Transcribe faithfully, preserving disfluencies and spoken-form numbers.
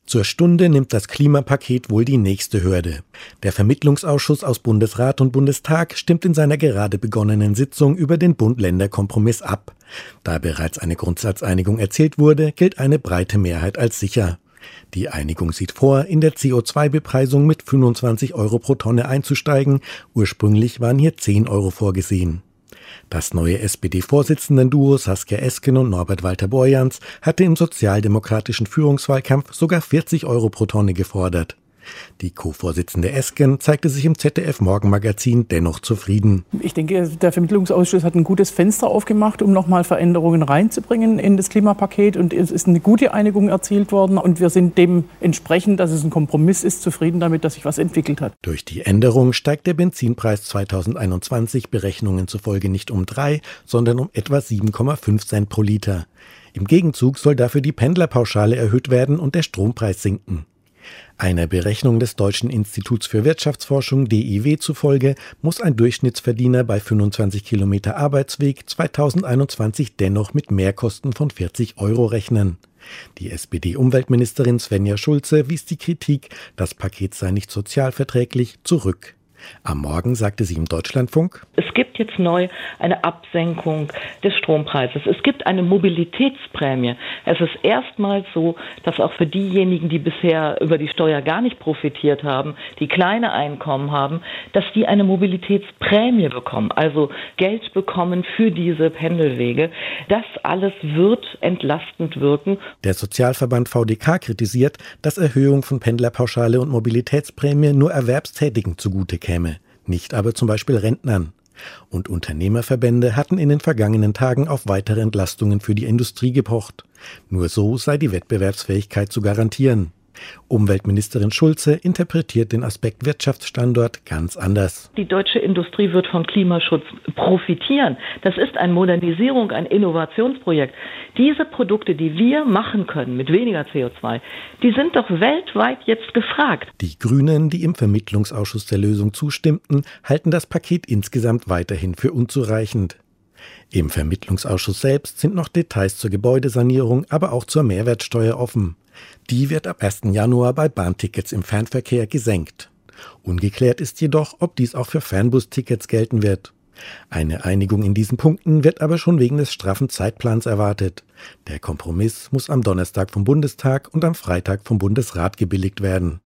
Zur Stunde nimmt das Klimapaket wohl die nächste Hürde. Der Vermittlungsausschuss aus Bundesrat und Bundestag stimmt in seiner gerade begonnenen Sitzung über den Bund-Länder-Kompromiss ab. Da bereits eine Grundsatzeinigung erzielt wurde, gilt eine breite Mehrheit als sicher. Die Einigung sieht vor, in der C O zwei Bepreisung mit fünfundzwanzig Euro pro Tonne einzusteigen. Ursprünglich waren hier zehn Euro vorgesehen. Das neue S P D-Vorsitzendenduo Saskia Esken und Norbert Walter-Borjans hatte im sozialdemokratischen Führungswahlkampf sogar vierzig Euro pro Tonne gefordert. Die Co-Vorsitzende Esken zeigte sich im Z D F-Morgenmagazin dennoch zufrieden. Ich denke, der Vermittlungsausschuss hat ein gutes Fenster aufgemacht, um nochmal Veränderungen reinzubringen in das Klimapaket. Und es ist eine gute Einigung erzielt worden. Und wir sind dementsprechend, dass es ein Kompromiss ist, zufrieden damit, dass sich was entwickelt hat. Durch die Änderung steigt der Benzinpreis zweitausendeinundzwanzig Berechnungen zufolge nicht um drei, sondern um etwa sieben Komma fünf Cent pro Liter. Im Gegenzug soll dafür die Pendlerpauschale erhöht werden und der Strompreis sinken. Einer Berechnung des Deutschen Instituts für Wirtschaftsforschung D I W zufolge muss ein Durchschnittsverdiener bei fünfundzwanzig Kilometer Arbeitsweg zweitausendeinundzwanzig dennoch mit Mehrkosten von vierzig Euro rechnen. Die S P D-Umweltministerin Svenja Schulze wies die Kritik, das Paket sei nicht sozialverträglich, zurück. Am Morgen sagte sie im Deutschlandfunk: Es gibt jetzt neu eine Absenkung des Strompreises. Es gibt eine Mobilitätsprämie. Es ist erstmals so, dass auch für diejenigen, die bisher über die Steuer gar nicht profitiert haben, die kleine Einkommen haben, dass die eine Mobilitätsprämie bekommen, also Geld bekommen für diese Pendelwege. Das alles wird entlastend wirken. Der Sozialverband V D K kritisiert, dass Erhöhung von Pendlerpauschale und Mobilitätsprämie nur Erwerbstätigen zugute käme. Käme, nicht aber zum Beispiel Rentnern. Und Unternehmerverbände hatten in den vergangenen Tagen auf weitere Entlastungen für die Industrie gepocht. Nur so sei die Wettbewerbsfähigkeit zu garantieren. Umweltministerin Schulze interpretiert den Aspekt Wirtschaftsstandort ganz anders. Die deutsche Industrie wird vom Klimaschutz profitieren. Das ist eine Modernisierung, ein Innovationsprojekt. Diese Produkte, die wir machen können mit weniger C O zwei, die sind doch weltweit jetzt gefragt. Die Grünen, die im Vermittlungsausschuss der Lösung zustimmten, halten das Paket insgesamt weiterhin für unzureichend. Im Vermittlungsausschuss selbst sind noch Details zur Gebäudesanierung, aber auch zur Mehrwertsteuer offen. Die wird ab ersten Januar bei Bahntickets im Fernverkehr gesenkt. Ungeklärt ist jedoch, ob dies auch für Fernbustickets gelten wird. Eine Einigung in diesen Punkten wird aber schon wegen des straffen Zeitplans erwartet. Der Kompromiss muss am Donnerstag vom Bundestag und am Freitag vom Bundesrat gebilligt werden.